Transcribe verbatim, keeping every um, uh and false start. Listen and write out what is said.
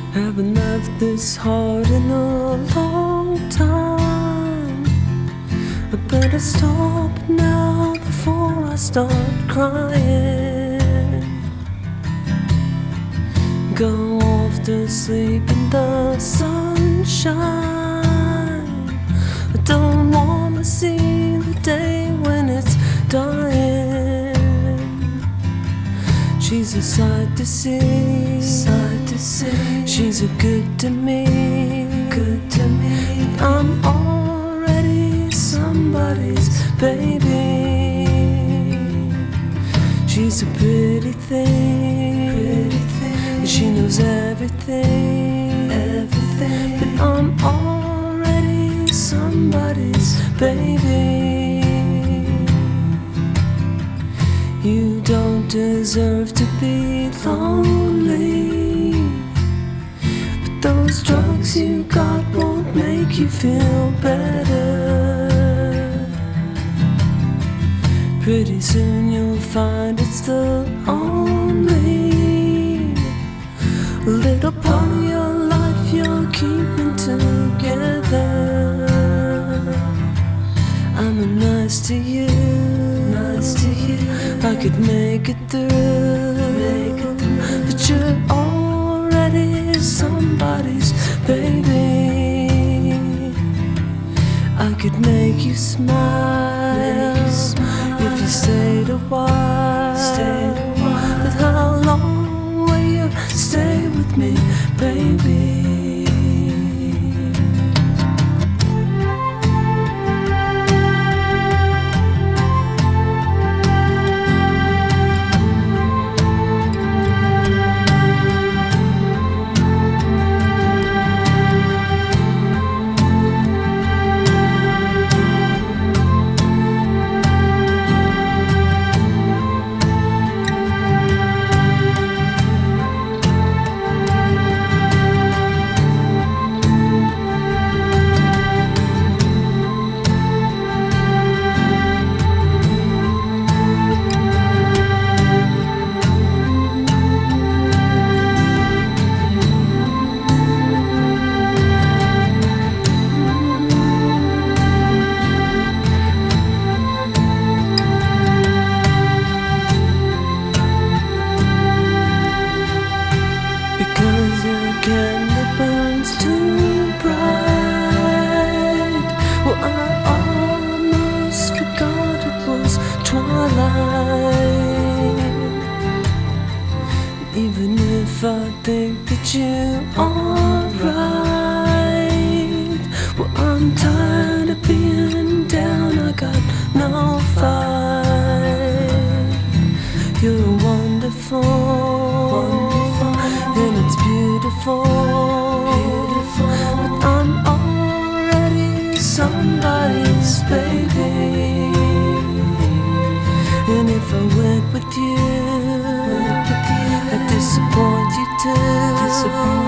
Haven't laughed this hard in a long time. I better stop now before I start crying. Go off to sleep in the sunshine. I don't wanna see the day when it's dying. She's a sight to see, sight to see. She's a good to me, good to me. But I'm already somebody's baby. She's a pretty thing, pretty thing. She knows everything, everything. But I'm already somebody's baby. You don't deserve to be lonely, but those drugs you got won't make you feel better. Pretty soon you'll find it's the only little part of your life you're keeping together. I'm nice to you, nice to you. I could make it through, make it through. But you're already somebody's baby. I could make you smile, make you smile if you stayed a while. Stayed a while. But how long will you stay with me, baby? Because your candle burns too bright. Well, I almost forgot it was twilight. Even if I think that you are right, well, I'm tired of being down. I got no fight. You're wonderful, wonderful. And it's beautiful, beautiful. But I'm already somebody's baby. And if I went with you, I'd disappoint you too.